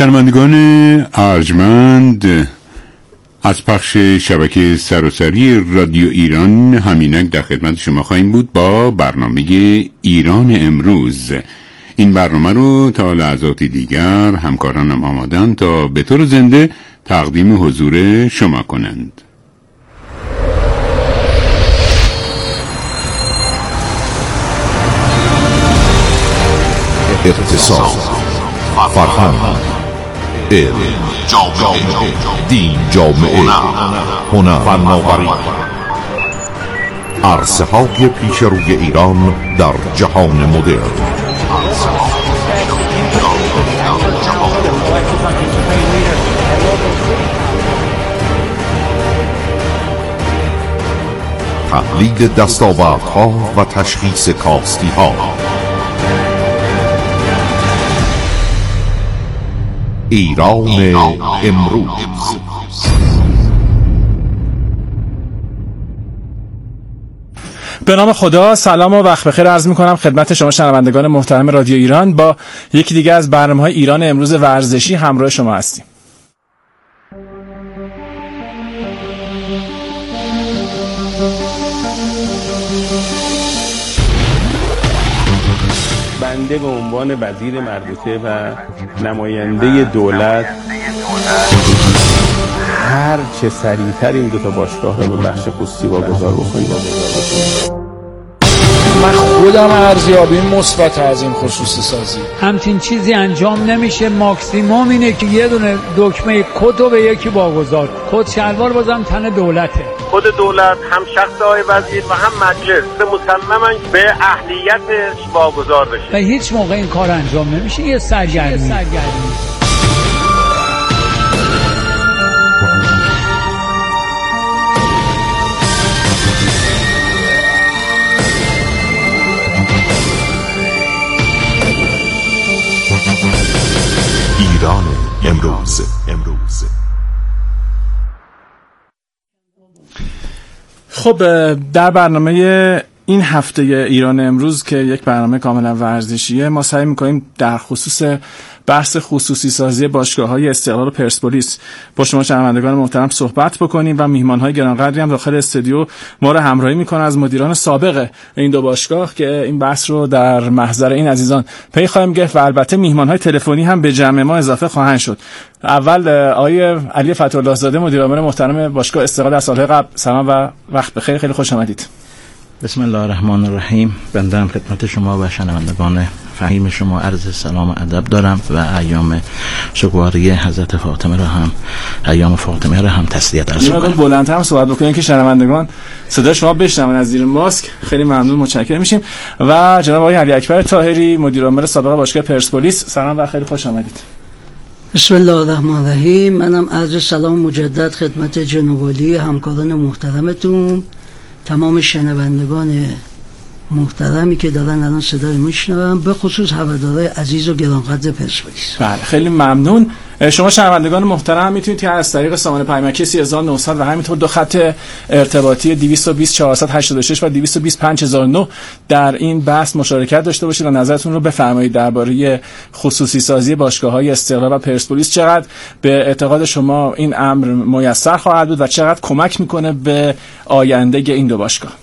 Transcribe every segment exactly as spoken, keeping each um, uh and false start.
شنوندگان ارجمند، از پخش شبکه سراسری رادیو ایران همینک در خدمت شما خواهیم بود با برنامه ایران امروز. این برنامه رو تا لحظاتی دیگر همکارانم آمادن تا به طور زنده تقدیم حضور شما کنند. اقتصاد، فرهنگ، علم، جامعه، دین، جامعه، هنر، فناوری، عرصه های پیش روی ایران در جهان مدرن. تحلیل دستاوردها و تشخیص کاستی ها. ایران امروز. به نام خدا، سلام و وقت بخیر عرض می‌کنم خدمت شما شنوندگان محترم رادیو ایران. با یکی دیگه از برنامه‌های ایران امروز ورزشی همراه شما هستیم. بنده به عنوان وزیر مربوطه و نماینده دولت هر چه سریعتر این دو تا باشگاه رو به بخش خصوصی واگذار بکنیم. من خودم ارزیابی مثبت از این خصوصی سازی. همچین چیزی انجام نمیشه. ماکسیموم اینه که یه دونه دکمه کد رو به یکی واگذار. کد شلوار بازم تن دولته. خود دولت هم شخص آقای وزیر و هم مجلس مصممن به اهلیتش واگذار بشه و هیچ موقع این کار انجام نمیشه. یه سرگرمی سرگرمی ایران امروز. امروز خب در برنامه این هفته ایران امروز که یک برنامه کاملا ورزشیه، ما سعی می‌کنیم در خصوص بحث خصوصی سازی باشگاه‌های استقلال و پرسپولیس با شما شنوندگان محترم صحبت بکنیم و میهمان‌های گرانقدری هم داخل استودیو ما رو همراهی می‌کنن از مدیران سابق این دو باشگاه که این بحث رو در محضر این عزیزان پی خواهیم گرفت و البته میهمان‌های تلفنی هم به جمع ما اضافه خواهند شد. اول آقای علی فتح‌الله زاده مدیر عامل محترم باشگاه استقلال در سال‌های قبل، سلام و وقت بخیر، خیلی خوش آمدید. بسم الله الرحمن الرحیم. بنده هم خدمت شما و شنوندگان فهیم شما عرض سلام و ادب دارم و ایام سوگواری حضرت فاطمه را هم ایام فاطمه را هم تسلیت عرض می‌کنم. بلندتر هم صحبت بکنید که شنوندگان صدای شما بشنون از زیر ماسک. خیلی ممنون، متشکرم میشیم. و جناب آقای علی اکبر طاهری مدیر عامل سابق باشگاه پرسپولیس، سلام و خیلی خوش آمدید. بسم الله الرحمن الرحیم. منم عرض سلام مجدد خدمت جناب عالی همکاران محترمتون، تمام شنوندگان محترمی که دارن الان صدای میشنون، به خصوص هوادارهای عزیز و گرانقدر پرسپولیس. بله خیلی ممنون. شما شنوندگان محترم میتونید که از طریق سامان پیامکی سه هزار و نهصد و همینطور دو خط ارتباطی دویست و بیست چهارصد و هشتاد و شش و دویست و بیست پنج هزار و نه در این بحث مشارکت داشته باشید و نظرتون رو بفرمایید درباره خصوصی سازی باشگاه‌های استقلال و پرسپولیس. چقدر به اعتقاد شما این امر میسر خواهد بود و چقدر کمک میکنه به آینده این دو باشگاه؟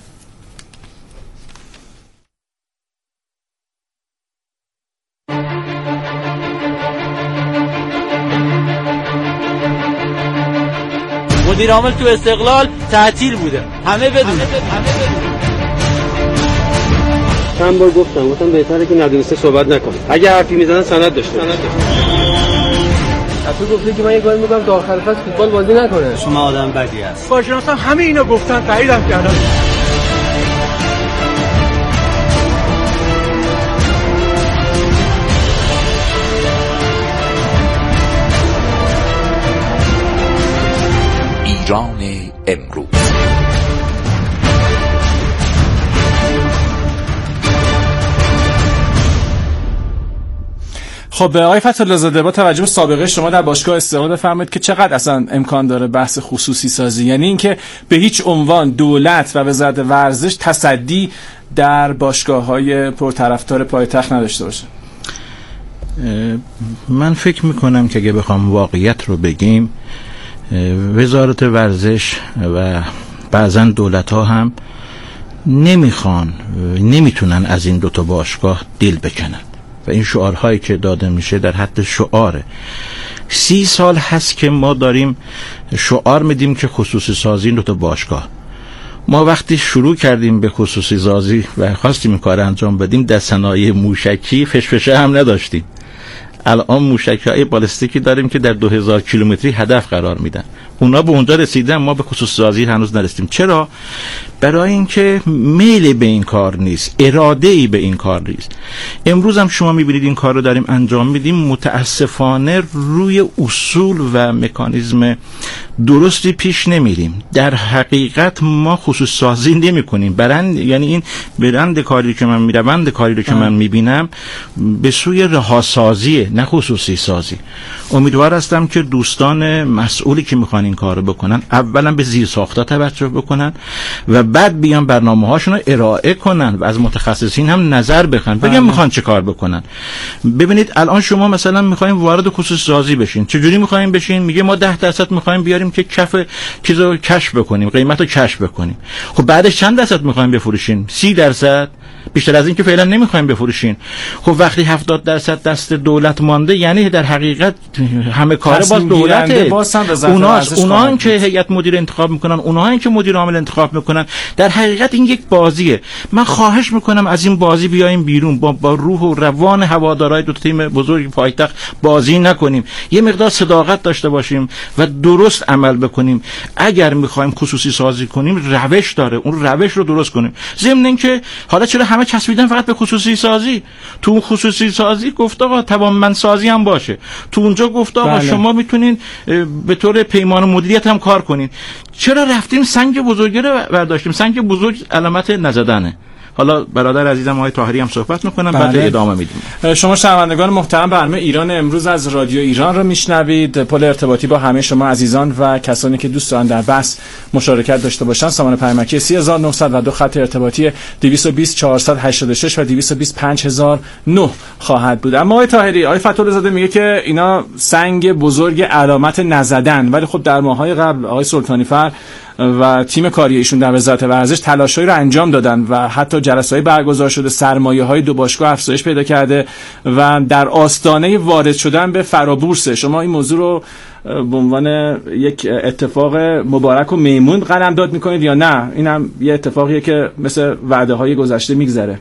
مدیر عامل تو استقلال تعطیل بوده، همه بدونه. چند بار گفتم گفتم بهتره که ندونسته صحبت نکنه. اگه حرفی میزنن سند داشته باشه. تو گفتی که من یه کاری میکنم تا آخر فصل فوتبال بازی نکنه. شما آدم بدی هست. کارشناسان همه اینا گفتن، تاییدم کردن. ایران امروز. خب آقای فتح‌الله زاده، با توجه به سابقه شما در باشگاه استقلال بفرمایید که چقدر اصلا امکان داره بحث خصوصی سازی، یعنی اینکه به هیچ عنوان دولت و وزارت ورزش تصدی در باشگاه‌های پرطرفدار پایتخت نداشته باشه؟ من فکر میکنم که اگه بخوام واقعیت رو بگیم، وزارت ورزش و بعضا دولت ها هم نمیخوان نمیتونن از این دوتا باشگاه دل بکنن و این شعارهایی که داده میشه در حد شعاره. سی سال هست که ما داریم شعار میدیم که خصوصی سازی این دوتا باشگاه. ما وقتی شروع کردیم به خصوصی سازی و خواستیم این کار انجام بدیم، در صنایع موشکی فشفشه هم نداشتیم. الان موشک‌های بالستیکی داریم که در دو هزار کیلومتری هدف قرار میدن. اونا به اونجا رسیدن، ما به خصوصی سازی هنوز نرسیدیم. چرا؟ برای اینکه میل به این کار نیست، اراده‌ای به این کار نیست. امروز هم شما میبینید این کار رو داریم انجام میدیم، متاسفانه روی اصول و مکانیزم درستی پیش نمیریم. در حقیقت ما خصوصی سازی نمی‌کنیم. برند، یعنی این برند کاری که من میروند کاری رو که من میبینم به سوی رهاسازی، نه خصوصی سازی. امیدوار هستم که دوستان مسئولی که میخوان این کارو بکنن اولا به زیر ساخت‌ها توجه بکنن و بعد بیان برنامه‌هاشون رو ارائه کنن و از متخصصین هم نظر بخوان، بگن میخوان چه کار بکنن. ببینید الان شما مثلا میخوایم وارد خصوصی سازی بشین، چجوری میخوایم بشین؟ میگه ما ده درصد میخوایم بیاریم که کف چیزو کشف بکنیم، قیمتو کشف بکنیم. خب بعدش چند درصد میخوایم بفروشین؟ سی درصد؟ بیشتر از این که فعلا نمیخوایم بفروشین. خب وقتی هفتاد درصد دست دولت مانده، یعنی در حقیقت همه کار باز دولته. اوناست، اونان که هیئت مدیره انتخاب میکنن، اونایی که مدیر عامل انتخاب میکنن. در حقیقت این یک بازیه. من خواهش میکنم از این بازی بیایم بیرون، با, با روح و روان هوادارهای دو تیم بزرگ پایتخت بازی نکنیم. یه مقدار صداقت داشته باشیم و درست عمل بکنیم. اگر میخوایم خصوصی سازی کنیم، روش داره، اون روش رو درست کنیم. ضمن اینکه حالا چرا همه چسبیدن فقط به خصوصی سازی؟ تو اون خصوصی سازی گفت آقا توانمند سازی هم باشه. تو اونجا گفت آقا بله. شما میتونین به طور پیمان و مدیریت هم کار کنین. چرا رفتیم سنگ بزرگی رو برداشتیم؟ سنگ بزرگ علامت نزدنه. حالا برادر عزیزم آقای طاهری هم صحبت میکنن، بعد بله. ادامه میدیم. شما شنوندگان محترم، برنامه ایران امروز از رادیو ایران رو میشنوید. پل ارتباطی با همه شما عزیزان و کسانی که دوست دارن در بحث مشارکت داشته باشن، سامان پیامکی سه هزار و نهصد و دو، خط ارتباطی دویست و بیست چهارصد و هشتاد و شش و دویست و بیست پنج هزار و نه خواهد بود. اما آقای طاهری، آقای فتوح‌الله زاده میگه که اینا سنگ بزرگ علامت نزدن، ولی خب در ماه‌های قبل آقای سلطانی فر و تیم کاری ایشون در وزارت ورزش تلاشایی رو انجام دادن و حتی جلسه‌ای برگزار شده، سرمایه‌های دو باشگاه افزایش پیدا کرده و در آستانه وارد شدن به فرابورس. شما این موضوع رو به عنوان یک اتفاق مبارک و میمون قلمداد می‌کنید یا نه اینم یه اتفاقیه که مثل وعده‌های گذشته میگذره؟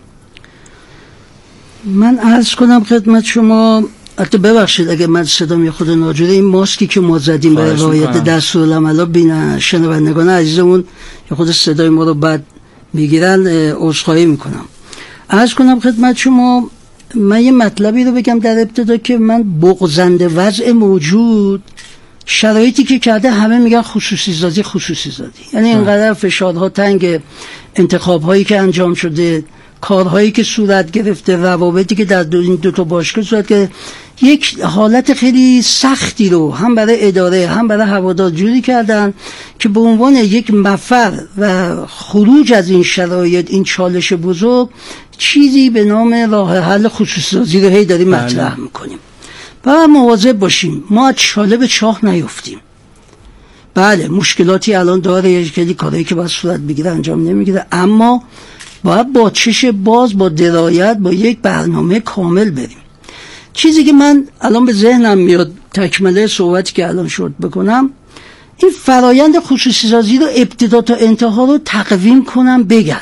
من عرض کنم خدمت شما، البته ببخشید اگه من صدام یه خود ناجوره، این ماسکی که ما زدیم برای رعایت دستورالعمل بین شنوندگان عزیزمون یه خود صدای ما رو بد میگیرن، عذرخواهی میکنم. عرض کنم خدمت شما، من یه مطلبی رو بگم در ابتدا که من بغضنده وضع موجود، شرایطی که کرده همه میگن خصوصی سازی خصوصی سازی، یعنی اینقدر فشارها تنگ، انتخاب‌هایی که انجام شده، کارهایی که صورت گرفته، روابطی که در دو این دو تا باشگاه صورت گرفته، یک حالت خیلی سختی رو هم برای اداره هم برای هوادار جوری کردن که به عنوان یک مفر و خروج از این شرایط، این چالش بزرگ، چیزی به نام راه حل خصوصی سازی رو هی داریم مطرح میکنیم. باید مواظب باشیم ما از چاله به چاه نیفتیم. بله مشکلاتی الان داره، یک کاری که باید صورت بگیره انجام نمیگیره، اما باید با چش باز، با درایت، با یک برنامه کامل بریم. چیزی که من الان به ذهنم میاد تکمله صحبتی که الان شد بکنم، این فرایند خصوصی سازی رو ابتدا تا انتها رو تقویم کنم بگن.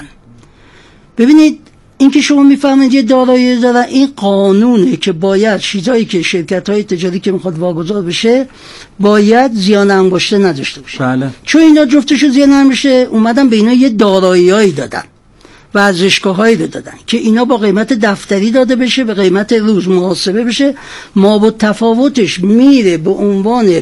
ببینید این که شما میفهمید یه دارایی دارن، این قانونه که باید چیزایی که شرکت‌های تجاری که میخواد واگذار بشه باید زیان انباشته نداشته باشه. بله. چون اینا جفتشو زیان انباشته، اومدن به اینا یه دارایی‌هایی دادن، ورزشگاه‌هایی رو دادن که اینا با قیمت دفتری داده بشه، به قیمت روز محاسبه بشه، ما با تفاوتش میره به عنوان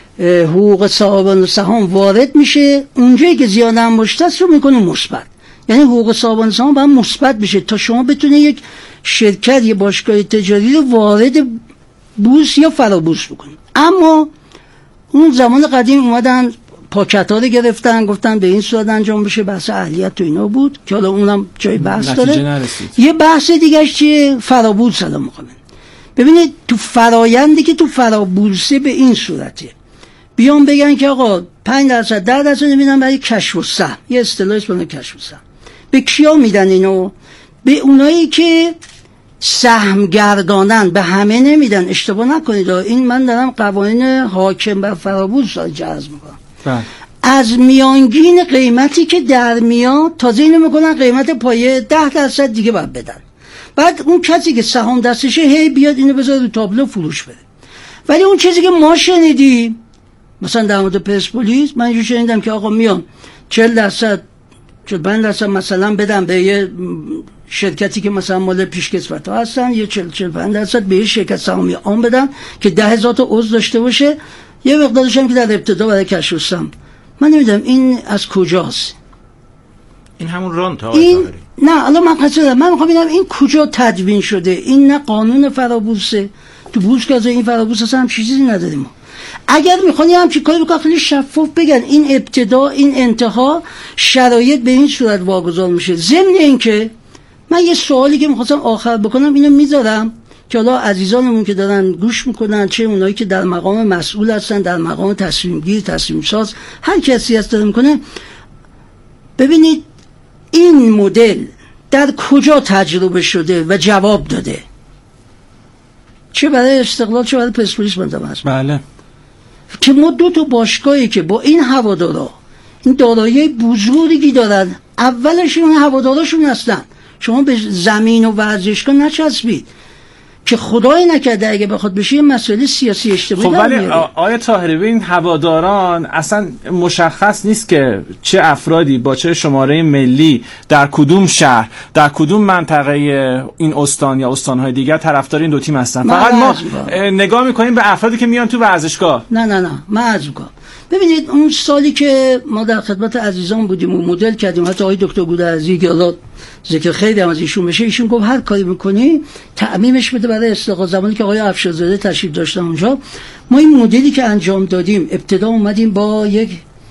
حقوق صاحبان سهام وارد میشه، اونجایی که زیان انباشته است رو میکنه مثبت. یعنی حقوق صاحبان سهام باید مثبت بشه تا شما بتونه یک شرکت، یک باشگاه تجاری رو وارد بورس یا فرابورس بکنید. اما اون زمان قدیم اومدن پاکت ها رو گرفتن، گفتن به این صورت انجام بشه، بحث اهلیت تو اینا بود که حالا اونم جای بحث داره. یه بحث دیگه چیه؟ فرابورس الان میخوام. ببینید تو فرایندی که تو فرابورسه به این صورته، بیان بگن که آقا پنج درصد ده درصد نمیدن برای کشف و سهم، یه اصطلاحی است برای کشف و سهم. به کیا میدن اینو؟ به اونایی که سهم گردانن، به همه نمیدن. اشتباه نکنید، این من دارم قوانین حاکم بر فرابورس را جذب میکنم. از میانگین قیمتی که در میاد تازه اینو میکنن قیمت پایه ده درصد دیگه باید بدن. بعد اون کسی که سهام دستشه هی بیاد اینو بذاره رو تابلو فروش بده. ولی اون چیزی که ما شنیدیم مثلا در مورد پرسپولیس، من اینجور شنیدم که آقا میان چهل درصد چهل و پنج درصد مثلا بدم به یه شرکتی که مثلا مال پیشکسوت ها هستن، یه چهل چهل و پنج درصد به یه شرکت سهامی عام بدم که ده هزار تا عضو داشته باشه، یه مقدارش هم که در ابتدا برای کشف و سهم. من نمیدونم این از کجاست. این همون رانت ها این نه الان من قصدم من میخوام ببینم این کجا تدوین شده. این نه قانون فرابورسه، تو بورس که از این فرابورس اصلا هم چیزی نداریم. اگر میخوانی همچین کاری بکنن خیلی شفاف بگن این ابتدا این انتها شرایط به این صورت واگذار میشه. ضمن اینکه من یه سوالی که میخواستم آخر بکنم اینو میذارم که حالا عزیزانمون که دارن گوش میکنن، چه اونایی که در مقام مسئول هستن، در مقام تصمیم گیر، تصمیم ساز، هر کسی هست داره میکنه، ببینید این مدل در کجا تجربه شده و جواب داده، چه برای استقلال چه برای پرسپولیس بنده هست. بله، که ما دو تا باشگاهی که با این هوادارا این دارایی بزرگی دارن، اولشون هواداراشون هستن، شما به زمین و ورزشگاه نچسبید که خدای نکرده اگه بخواد بشه یه مسئله سیاسی اجتماعی. خب ولی آیه طاهری این هواداران اصلا مشخص نیست که چه افرادی با چه شماره ملی در کدوم شهر در کدوم منطقه این استان یا استانهای دیگر طرفدار این دو تیم هستن. فقط ما نگاه میکنیم به افرادی که میان تو ورزشگاه. نه نه نه من عرض میکنم ببینید اون سالی که ما در خدمت عزیزان بودیم و مدل کردیم، حتی آقای دکتر گودرزی که الله ذکر خیلی هم از ایشون بشه، ایشون گفت هر کاری میکنی تعمیمش بده برای استقلال. زمانی که آقای افشارزاده تشریف داشتن اونجا، ما این مدلی که انجام دادیم، ابتدا اومدیم با یک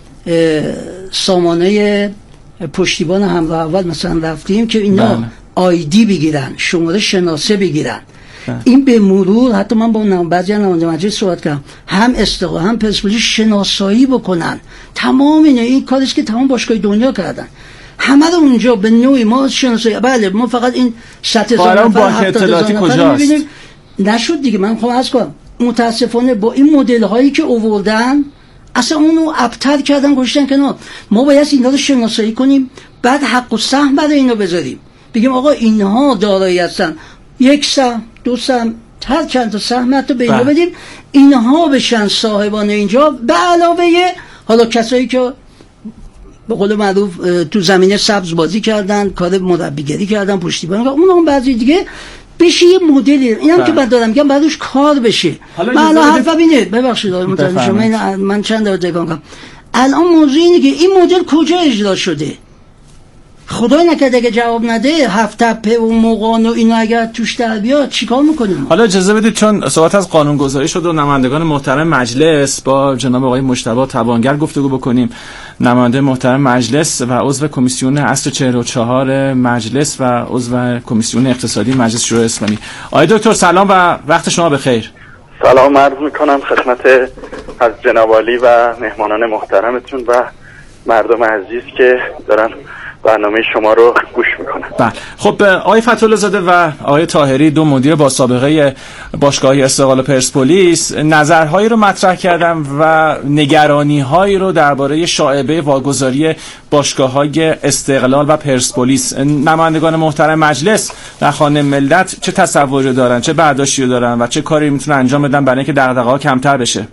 سامانه پشتیبان همراه اول مثلا رفتیم که اینا آیدی بگیرن، شماره شناسه بگیرن. این به مرور حتی من با بعضی نماینده مجلس صحبت کردم، هم استقلال هم پرسپولیس شناسایی بکنن. تمام اینا این کاریست که تمام باشگاه دنیا کردن، همه رو اونجا به نوعی ما شناسایی. بله ما فقط این صد هزار نفر هفتاد هزار نفر می‌بینیم نشد دیگه. من خواهم عرض کنم متاسفانه با این مدل هایی که آوردن اصلا اونو ابتر کردن گذاشتن کنار. ما باید اینا رو شناسایی کنیم، بعد حق و سهم برای اینا بذاریم، بگیم آقا اینها دارایی هستن، یک سهم دو سهم هر چند تا سهم حتی به اینا بدیم، اینها بشن صاحبان اینجا، به علاوه حالا کسایی که به قول معروف تو زمینه سبز بازی کردن، کار مربیگری کردن، پشتیبانی کردن، اون هم بعضی دیگه بشه یه مدلی. اینم که من دارم میگم بعدش کار بشه. من الان حرفم اینه، ببخشید متوجه شما، من من چند دفعه تکرار کنم. الان موضوع اینه که این مدل کجا اجرا شده؟ خدای نکرده اگه جواب نده هفت تپه و مقان و اینا اگر توش در بیاد چیکار میکنیم؟ حالا اجازه بدید چون صحبت از قانون گذاری شد و نمایندگان محترم مجلس با جناب آقای مجتبی توانگر گفتگو بکنیم. نماینده محترم مجلس و عضو کمیسیون اصل چهل و چهار مجلس و عضو کمیسیون اقتصادی مجلس شورای اسلامی. آقای دکتر سلام و وقت شما بخیر. سلام عرض میکنم خدمت از جناب عالی و مهمانان محترمتون و مردم عزیز که دارن برنامه شما رو گوش میکنم. بله خب آقای فتح‌الله زاده و آقای طاهری دو مدیر با سابقه باشگاه استقلال پرسپولیس نظرهایی رو مطرح کردن و نگرانی‌هایی رو درباره شائبه واگذاری باشگاه‌های استقلال و پرسپولیس. نمایندگان محترم مجلس در خانه ملت چه تصوری دارن، چه برداشتی رو دارن و چه کاری میتونن انجام بدن برای اینکه دغدغه‌ها کمتر بشه؟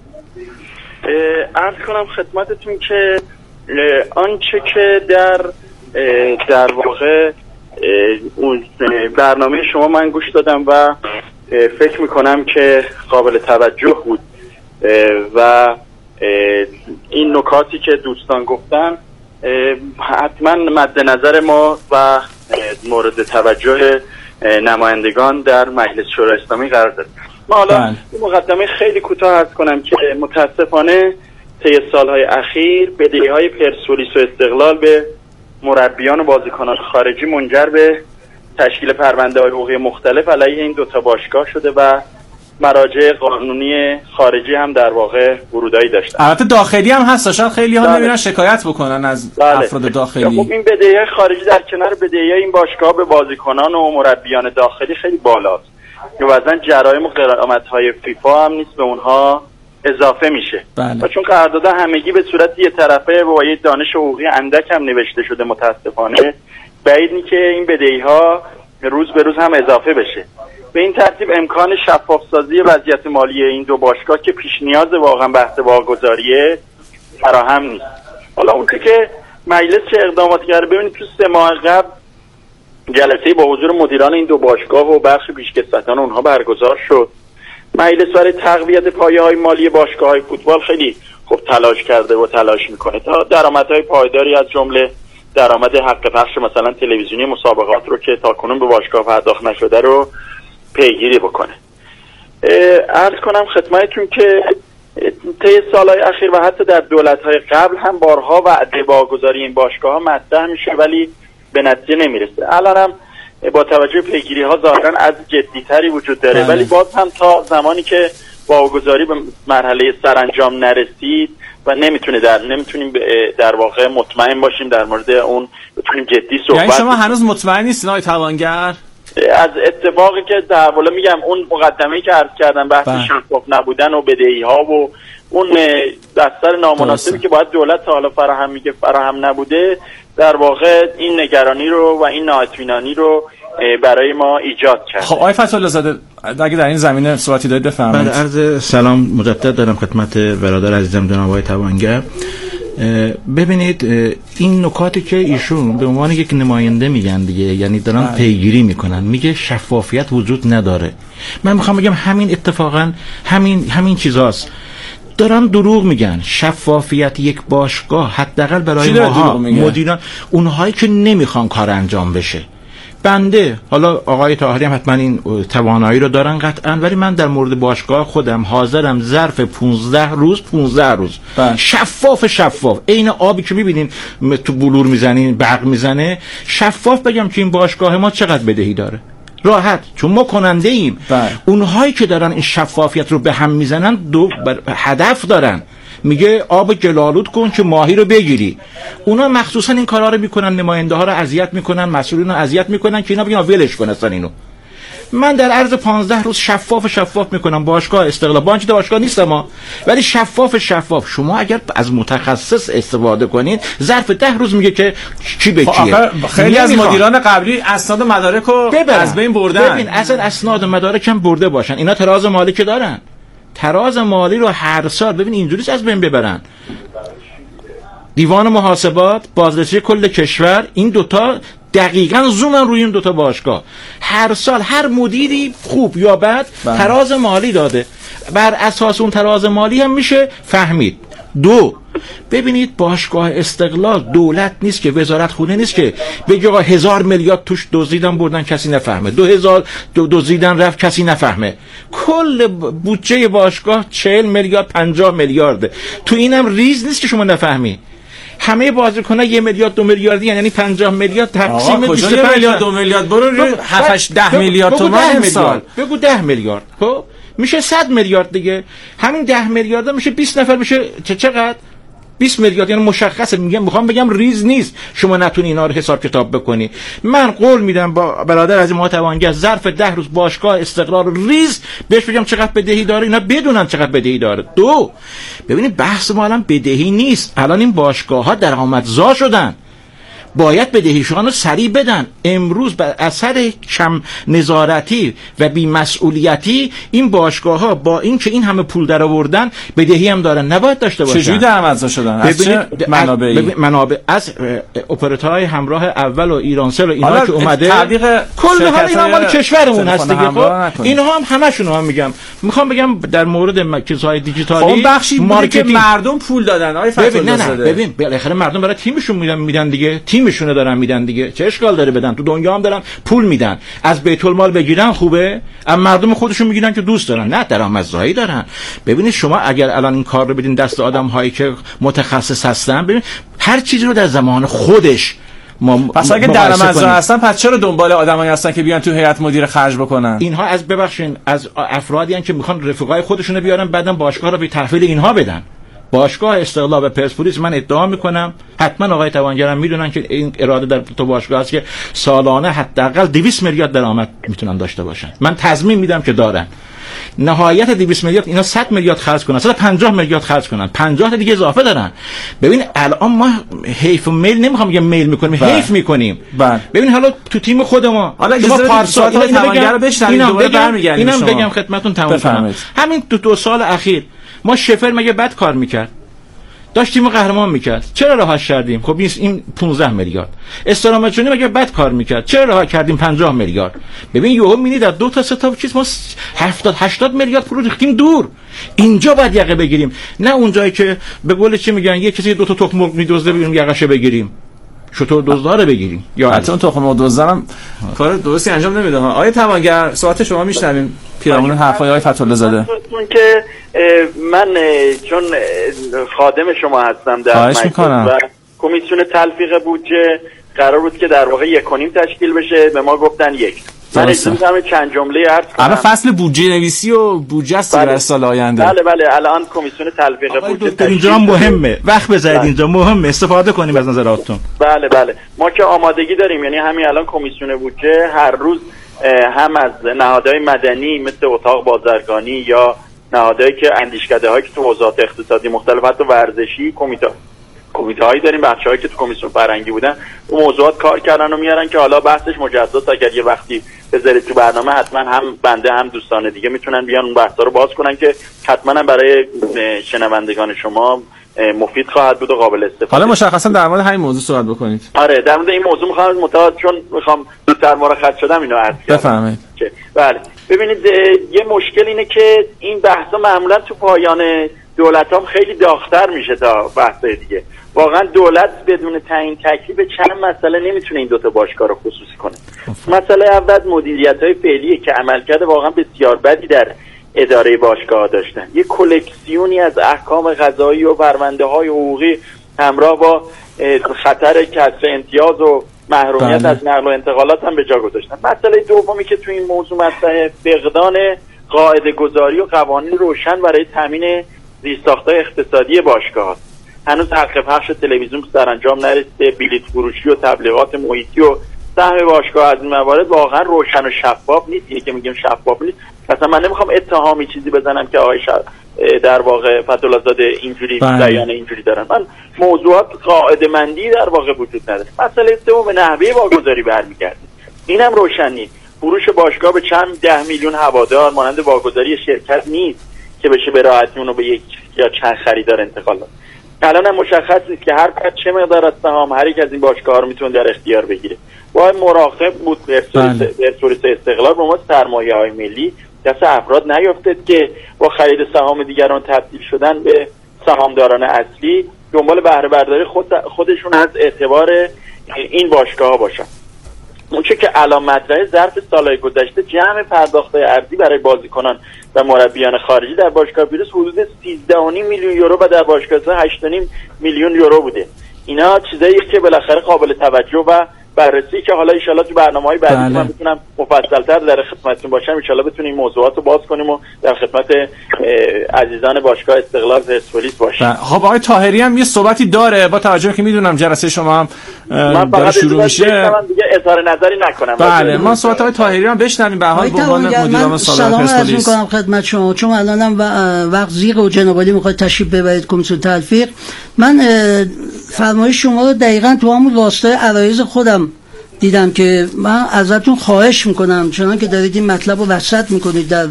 عرض کنم خدمتتون که آنچه که در در واقع اون برنامه شما من گوش دادم و فکر میکنم که قابل توجه بود و این نکاتی که دوستان گفتن حتما مد نظر ما و مورد توجه نمایندگان در مجلس شورای اسلامی قرار داد. ما حالا مقدمه خیلی کوتاه عرض کنم که متاسفانه طی سالهای اخیر بدهی‌های پرسپولیس و استقلال به مربیان و بازیکنان خارجی منجر به تشکیل پرونده‌های حقوقی مختلف علیه این دوتا باشگاه شده و مراجع قانونی خارجی هم در واقع ورودایی داشتن. البته داخلی هم هست، شاید خیلی ها بله. نمیرن شکایت بکنن از بله. افراد داخلی. خب این بدهی‌های خارجی در کنار بدهی‌های این باشگاه به بازیکنان و مربیان داخلی خیلی بالاست که وزن جرایم و غرامت‌های فیفا هم نیست به اونها اضافه میشه. بله. و چون قرارداد همگی به صورت یه طرفه و یه دانش حقوقی اندک هم نوشته شده متاسفانه، بعید نیست که این بدهی‌ها روز به روز هم اضافه بشه. به این ترتیب امکان شفاف سازی وضعیت مالی این دو باشگاه که پیش نیاز واقعا بحث واگذاریه فراهم نیست. حالا اون که مجلس چه اقداماتی کرده، ببینید تو سه ماه قبل جلسه با حضور مدیران این دو باشگاه و بخش پیشکسوتان اونها برگزار شد. مجلس برای تقویت پایه‌های مالی باشگاه‌های فوتبال خیلی خوب تلاش کرده و تلاش میکنه تا درآمدهای پایداری از جمله درآمد حق پخش مثلا تلویزیونی مسابقات رو که تاکنون به باشگاه پرداخت نشده رو پیگیری بکنه. عرض کنم خدمتتون که طی سالهای اخیر و حتی در دولت‌های قبل هم بارها وعده واگذاری این باشگاه‌ها مطرح میشه ولی به نتیجه نمیرسه. الان هم با توجه به پیگیری‌ها ظاهراً از جدی‌تری وجود داره بله. ولی باز هم تا زمانی که واگذاری به مرحله سرانجام نرسید و نمیتونه در نمیتونیم در واقع مطمئن باشیم در مورد اون بتونیم جدی صحبت. یعنی شما هنوز مطمئن نیستین آقای توانگر؟ از اتفاقی که در واقع میگم اون مقدمه‌ای که عرض کردم بحث شفاف نبودن و بدهی‌ها و اون دستور نامناسبی که باید دولت تا حالا فراهم میگه فراهم نبوده، در واقع این نگرانی رو و این نااطمینانی رو برای ما ایجاد کرد. خب آقای فتح‌الله زاده اگه در این زمینه صحبتی دارید بفرمایید. بعد عرض سلام مجدد دارم خدمت برادر عزیزم جناب آقای توانگر. ببینید این نکاتی که ایشون به عنوان یک نماینده میگن دیگه، یعنی دارن پیگیری میکنن، میگه شفافیت وجود نداره. من میخوام بگم همین اتفاقا همین همین چیزاست. دارن دروغ میگن. شفافیت یک باشگاه حداقل برای ماها مدیران اونهایی که نمیخوان کار انجام بشه. بنده حالا آقای طاهری هم حتما این توانایی رو دارن قطعا، ولی من در مورد باشگاه خودم حاضرم ظرف پونزده روز پونزده روز بله. شفاف شفاف عین آبی که میبینین تو بلور میزنین برق میزنه، شفاف بگم که این باشگاه ما چقدر بدهی داره، راحت، چون ما کننده ایم. بله. اونهایی که دارن این شفافیت رو به هم میزنن دو هدف دارن، میگه آب گلالود کن که ماهی رو بگیری. اونا مخصوصا این کارا رو میکنن، نماینده ها رو اذیت میکنن، مسئولین رو اذیت میکنن که اینا بگن ولش کن اصلا اینو. من در عرض پانزده روز شفاف شفاف میکنم باشگاه استقلال، بانک باشگاه نیستم ما، ولی شفاف شفاف. شما اگر از متخصص استفاده کنید ظرف ده روز میگه که چی به چیه. خیلی از مدیران قبلی اسناد و مدارک رو از بین بردن. ببین اصلا اسناد و مدارک هم برده باشن، اینا تراز مالی که دارن، تراز مالی رو هر سال ببین اینجوریش از بین ببرن. دیوان محاسبات، بازرسی کل کشور، این دوتا دقیقاً زومن روی این دوتا باشگاه. هر سال هر مدیری خوب یا بد تراز مالی داده، بر اساس اون تراز مالی هم میشه فهمید. دو، ببینید باشگاه استقلال دولت نیست که، وزارت خونه نیست که بگه آقا هزار میلیارد توش دزدیدن بردن کسی نفهمه، دو هزار دزدیدن رفت کسی نفهمه. کل بودجه باشگاه چهل میلیارد پنجاه میلیارده، تو اینم ریز نیست که شما نفهمی. همه بازیکن‌ها یک میلیارد دو میلیاردی، یعنی پنجاه میلیارد تقسیم بیست و پنج میلیارد دو میلیارد برو هفت ده میلیارد تومان سال بگو ده میلیارد، خب میشه صد میلیارد دیگه. همین ده میلیارد میشه بیست نفر، میشه چه چقدر بیست میلیارد، یعنی مشخصه. میگم میخوام بگم ریز نیست، شما نتونی اینا رو حساب کتاب بکنی. من قول میدم با برادر از ما توانگر ظرف ده روز باشگاه استقلال ریز بهش بگم چقدر بدهی داره، اینا بدونن چقدر بدهی داره. دو، ببینید بحث ما الان بدهی نیست، الان این باشگاه ها درآمدزا شدن، باید بدهیشان رو سریع بدن. امروز بر اثر کم نظارتی و بی‌مسئولیتی این باشگاه ها با این که این همه پول در آوردن بدهی هم دارن، نباید داشته باشن. چجوری درآمدزا شدن؟ از چه منابعی؟ منابع از اپراتورهای همراه اول و ایرانسل و اینا که اومده کل حال اینا مال کشورمون هست دیگه. خب اینها هم همشون هم میگم، میخوام بگم در مورد چیزهای دیجیتالی اون بخشی مارکتینگ که مردم پول دادن. آقای فتح‌الله زاده ببین بالاخره مردم برای تیمشون میدن میدن دیگه، تیمشون دارن میدن دیگه، چه اشکال داره بدن؟ تو دنیا هم دارن پول میدن، از بیت المال بگیرن خوبه، اما مردم خودشون میگیرن که دوست دارن، نه درآمدزایی دارن. ببینید شما اگر الان این کار رو بدین دست آدم هایی که متخصص هستن، ببین هر چیزی رو در زمان خودش ما پس اگه در مزرعه هستن پس چرا دنبال آدمایی هستن که بیان تو هیئت مدیره خرج بکنن؟ اینها از ببخشین از افرادی هستن که میخوان رفقای خودشون رو بیارن بعدن باشگاه رو به تحویل اینها بدن. باشگاه استقلال و پرسپولیس من ادعا میکنم حتما آقای توانگرم میدونن که این اراده در تو باشگاه است که سالانه حداقل دویست میلیارد درآمد میتونن داشته باشن. من تضمین میدم که دارن. نهایت دویست میلیارد اینا صد میلیارد خرج کنن، صد و پنجاه میلیارد خرج کنن، پنجاه تا دیگه اضافه دارن. ببین الان ما حیف و میل نمیخوام بگم میل میکنیم، بله. حیف میکنیم. بله. ببین حالا تو تیم خود ما حالا شما پارسال توانگر بشنوید دوباره برمیگردیم. اینم بگم خدمتتون تمام کنم. همین تو دو سال اخیر ما شفر مگه بد کار میکرد؟ داشت تیم قهرمان میکرد، چرا رهاش کردیم؟ خب این پانزده میلیارد. استرامچونی مگه بد کار میکرد، چرا رها کردیم پنجاه میلیارد؟ ببین یهو میبینی در دو تا سه تا چیز ما هفتاد هشتاد میلیارد پول ریختیم دور. اینجا باید یقه بگیریم، نه اونجایی که به قول چی میگن یه کسی دو تا تخم مرغ میدزده بیرون یقهشو بگیریم. شطور دزدار بگیریم یا حتی اون تخم مرغ دزدارم کار درستی انجام نمیده ها. آیه توانگر صحبت شما میشنویم پیرامون حرفای آقای فتح‌الله زاده. چون که من چون خادم شما هستم در مجلس و کمیسیون تلفیق بودجه قرار بود که در واقع یک و نیم تشکیل بشه، به ما گفتن یک. من اجازه چند جمله عرض کنم. الان فصل بودجه نویسی و بودجه است در سال آینده. بله بله الان کمیسیون تلفیق بودجه اینجا مهمه، وقت بذارید اینجا مهمه استفاده کنیم از نظراتتون. بله بله ما که آمادگی داریم، یعنی همین الان کمیسیون بودجه هر روز هم از نهادهای مدنی مثل اتاق بازرگانی یا نهادهایی که اندیشکده‌هایی که تو حوزات اقتصادی مختلف حتی ورزشی کمیته کمیته هایی داریم، بخشهایی که تو کمیسیون فرهنگی بودن اون موضوعات کار کردن و میارن که حالا بحثش مجزاست. اگر یه وقتی بذارید تو برنامه حتما هم بنده هم دوستان دیگه میتونن بیان اون بحثا رو باز کنن که حتما هم برای شنوندگان شما مفید خواهد بود و قابل استفاده. حالا مشخصا در مورد همین موضوع صحبت بکنید. آره در مورد این موضوع میخوام متأ چون میخوام زودتر مرخص شدم اینو عرض کنم. بفرمایید. بله ببینید یه مشکل اینه که این بحثا معمولا تو پایان دولت هم خیلی داغ‌تر میشه تا بحثای دیگه. واقعا دولت بدون تعیین تکلیف چند مسئله نمیتونه این دوتا باشگاه رو خصوصی کنه. مسئله اول مدیریت‌های فعلیه که عملکرد واقعا بسیار بدی در اداره باشگاه داشتن. یه کلکسیونی از احکام قضایی و پرونده‌های حقوقی همراه با خطر کسر امتیاز و محرومیت بله. از نقل و انتقالات هم به جا گذاشتن. مسئله دومی که تو این موضوع مطرحه فقدان قاعده گذاری و قوانین روشن برای تامین زیرساخت‌های اقتصادی باشگاه. هنوز حق پخش تلویزیون سرانجام نرسیده، بلیط فروشی و تبلیغات محیطی و سهم باشگاه از این موارد واقعا روشن و شفاف نیست. اینی که میگیم شفاف نیست، اصلا من نمیخوام اتهامی چیزی بزنم که آقای در واقع فتح‌الله زاده اینجوری بیان اینجوری دارن. من موضوعات قاعده مندی در واقع وجود نداره. مسئله سوم به نحوه واگذاری برمیگرده. اینم روشن نیست. فروش باشگاه به چند ده میلیون هوادار مانند واگذاری شرکت نیست که بشه به راحتی اونو به یک یا چند خریدار انتقال داد. الان هم مشخص نیست که هر کس چه مقدار از سهام هر یک از این باشگاه‌ها رو میتونه در اختیار بگیره. باید مراقب بود پرسپولیس استقلال به ما سرمایه‌های ملی دست افراد نیفتد که با خرید سهام دیگران تبدیل شدن به سهامداران اصلی دنبال بهره برداری خود خودشون از اعتبار این باشگاه‌ها باشن. اونچه که الان مطرحه ظرف سالهای گذشته جمع پرداخت‌های ارزی برای بازیکنان و مربیان خارجی در باشگاه پیروز حدود سیزده و نیم میلیون یورو و در باشگاه هشت و نیم میلیون یورو بوده. اینا چیزایی که بالاخره قابل توجه و بررسی که حالا ان شاءالله تو برنامه‌های بعدی بله. من بتونم مفصل‌تر در خدمتتون باشم، ان شاءالله بتونیم موضوعات رو باز کنیم و در خدمت عزیزان باشگاه استقلال پرسپولیس باشیم. خب آقای طاهری هم یه صحبتی داره با توجه که میدونم جلسه شما هم داره شروع میشه. من دیگه اظهار نظری نکنم. بله ما صحبت آقای طاهری هم بشنویم به حال به عنوان مدیر سالار پرسپولیس. سلام عرض می‌کنم خدمت شما، چون الانم وقت زیغ و جناب عالی می‌خواد تشریف ببرید کمیسیون تلفیق. من فرمایش شما رو دقیقاً تو همون راستای عرایض خودم دیدم که من ازتون خواهش میکنم چنان که دارید این مطلب رو وسط میکنید در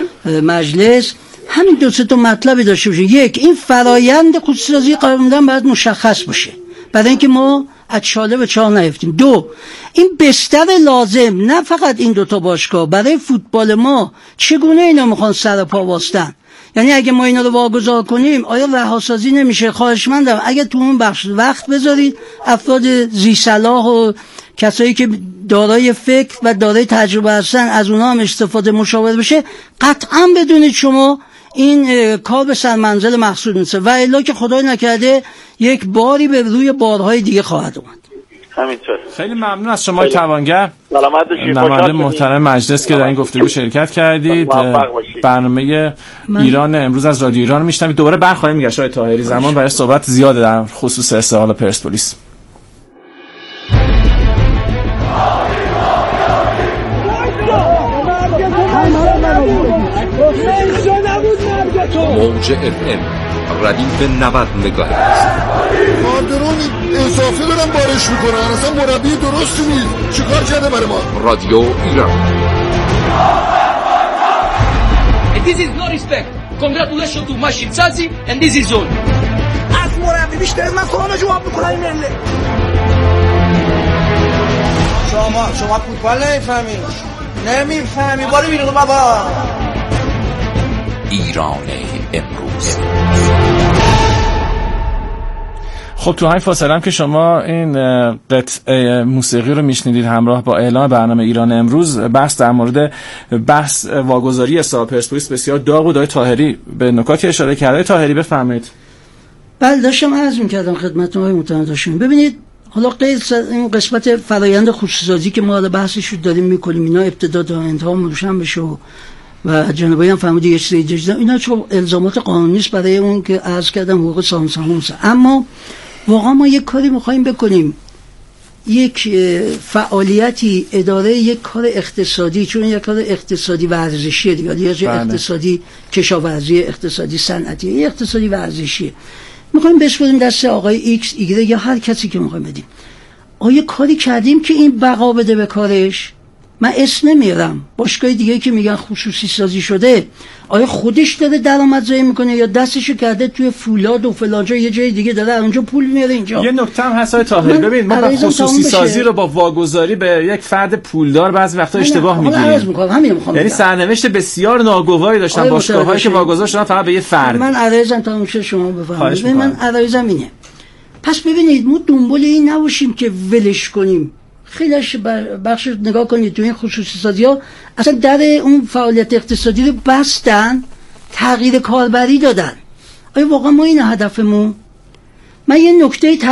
مجلس همین دو سه تا مطلبی داشته باشید. یک، این فرایند خصوصی قانون باید مشخص باشه برای اینکه ما از چاله به چاه نیفتیم. دو، این بستر لازم نه فقط این دوتا باشگاه برای فوتبال ما چگونه اینا میخوان سر پا باستن، یعنی اگه ما اینا رو واگذار کنیم آیا رهاسازی نمیشه؟ خواهشمندم اگه تو اون بخش وقت بذارید افراد ذی صلاح و کسایی که دارای فکر و دارای تجربه هستن از اونها هم استفاده مشاور بشه. قطعا بدونید شما این کار به سرمنزل محصول میشه و الا که خدای نکرده یک باری به روی بارهای دیگه خواهد اومد. همینطور. خیلی ممنون از شما توانگر، سلامت باشید. نماینده محترم مجلس که در این گفتگو شرکت کردید. برنامه من... ایران امروز از رادیو ایران میشنوید. دوباره برخواهیم میگشت آقای طاهری، زمان برای صحبت زیاده در خصوص استقلال پرسپولیس. موج اف ام ردیف نود مگاهرتز. کاردرون اضافه دارن بارش میکنن، اصلا مربی درستی نیست. چیکار کرده برای ما؟ رادیو ایران. This is no respect. Congratulations to Machine Sazi and this is all. از مربی بیشتر از من سوال جواب میکنه این مله. شما شما فوتبال نمیفهمی. نمیفهمی. باری بیرون بابا. ایران امروز. خب تو همین فاصله هم که شما این قطعه موسیقی رو میشنیدید همراه با اعلان برنامه ایران امروز، بحث در مورد بحث واگذاری استقلال پرسپولیس بسیار داغ بود. آقای طاهری به نکاتی اشاره کرده. طاهری بفرمایید. بله داشتم عرض می‌کردم خدمتتون آقای محترم. داشتم ببینید حالا غیر این قسمت فرآیند خصوصی‌سازی که ما حالا بحثش رو داریم می‌کنیم، اینا ابتدا تا انتها روشن بشه و جنابی هم فهمیدی یه چیزی جدید، اینا چون الزامات قانونی است برای اون که عرض کردم حقوق سامسامونس. اما واقعا ما یک کاری میخوایم بکنیم، یک فعالیتی اداره یک کار اقتصادی، چون یک کار اقتصادی ورزشیه دیگه، یا بله. اقتصادی کشاورزی، اقتصادی صنعتی، یا اقتصادی ورزشیه، میخوایم بسپاریم دست آقای ایکس ایگره یا هر کسی که میخوایم بدیم. آیا کاری کردیم که این بقا بده به کارش؟ من اسم نمیارم، باشگاه دیگه که میگن خصوصی سازی شده، آیا خودش داره درآمدزایی میکنه یا دستشو کرده توی فولاد و فلانجا یه جای دیگه داره اونجا پول میاره اینجا؟ یه نکته هم هست آقای طاهری، ببین ما با خصوصی سازی رو با واگذاری به یک فرد پولدار بعضی وقتا اشتباه میگیریم. یعنی سرنوشت بسیار ناگواری داشتن باشگاه‌هایی که واگذار شدن فقط به یه فرد. من عرضم تا اون شما بفهمید. من عرضم اینه. پس ببینید ما دنبال این نباشیم که ولش کنیم. خیلیش بخش نگاه کنید تو این خصوصی سازی ها اصلا در اون فعالیت اقتصادی رو بستن، تغییر کاربری دادن. آیا واقعا ما این هدفمون؟ من یه نکته